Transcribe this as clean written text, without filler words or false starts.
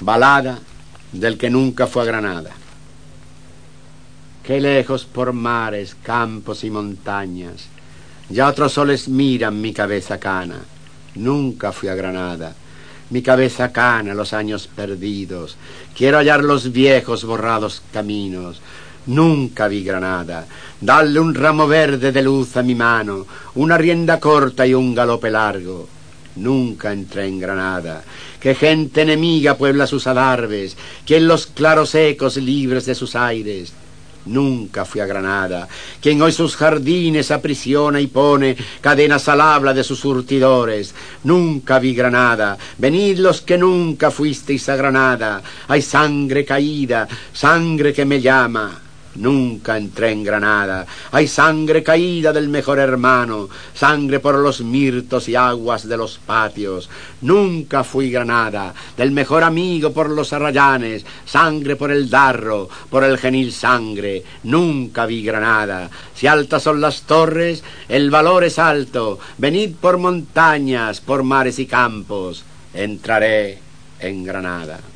Balada del que nunca fue a Granada. Qué lejos por mares, campos y montañas, ya otros soles miran mi cabeza cana. Nunca fui a Granada, mi cabeza cana los años perdidos, quiero hallar los viejos borrados caminos. Nunca vi Granada, darle un ramo verde de luz a mi mano, una rienda corta y un galope largo. Nunca entré en Granada, que gente enemiga puebla sus adarves, quien los claros ecos libres de sus aires. Nunca fui a Granada, quien hoy sus jardines aprisiona y pone cadenas al habla de sus surtidores. Nunca vi Granada, venid los que nunca fuisteis a Granada, hay sangre caída, sangre que me llama. Nunca entré en Granada, hay sangre caída del mejor hermano, sangre por los mirtos y aguas de los patios. Nunca fui Granada, del mejor amigo por los arrayanes, sangre por el darro, por el genil sangre. Nunca vi Granada, si altas son las torres, el valor es alto, venid por montañas, por mares y campos, entraré en Granada.